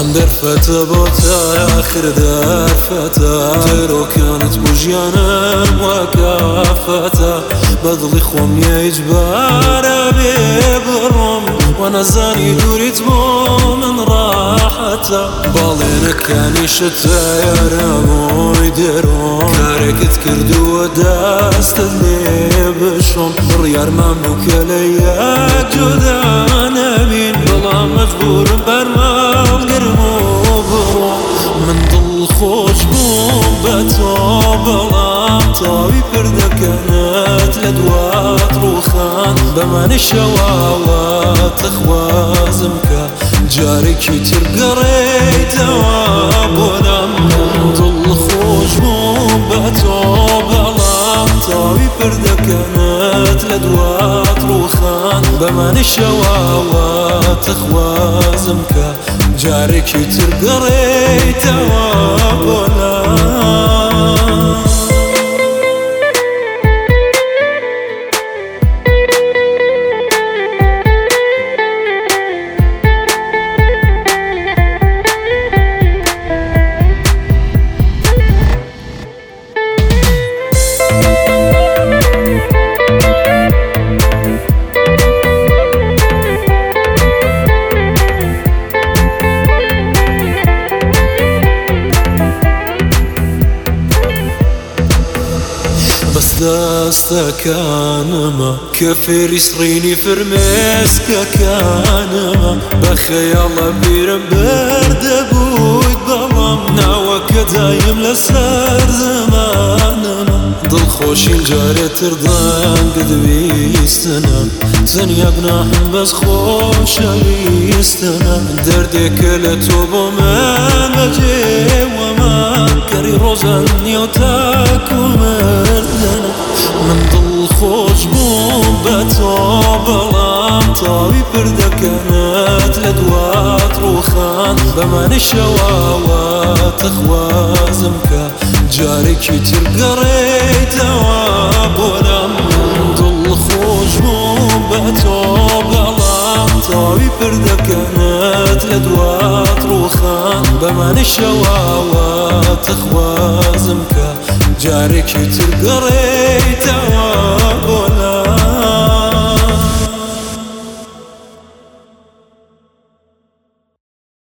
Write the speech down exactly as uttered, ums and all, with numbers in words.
ام درفته بوتا آخر درفته تيرو كانت بوجيانا وكافته بضلي خوم يجبار ببرم وانا زاني دوريت بو من راحته بالينك كاني شتا يا رامو يديرون كارك تكردو وداست اللي بشم ريار مملوك ليا جودان امين بلا مجبور برمال قرمو برو من ضل خوش بوم بتو بلا طاوي برده كانت لدوات روخان بمان الشواوات اخوازمك جاري كتر قريت وابونا من ضل خوش بوم بتو بلا طاوي برده كانت لدوات روخان بمان الشواوات اخوازمك جاري كتر قريت وابونا داستا كانما كفر يسريني فرمسكا كانما بخيال بيرم برد بويد بلام ناوك دايم لسر زمانما ضل خوشين جاري ترضان قد بيستنا ثانية بناحن بس خوش بيستنا دردي كلتوب ومن مجي وما كري روزان يوتاك ومردنا من ضل خوش بوم بتو بلام طاوي برده كانت لدوات روخان بمان الشواوات اخوازمك جاري كتر قريت وابونا من ضل خوش بوم بتو بلام طاوي برده كانت لدوات روخان بمان الشواوات اخوازمك جاري كتر قريت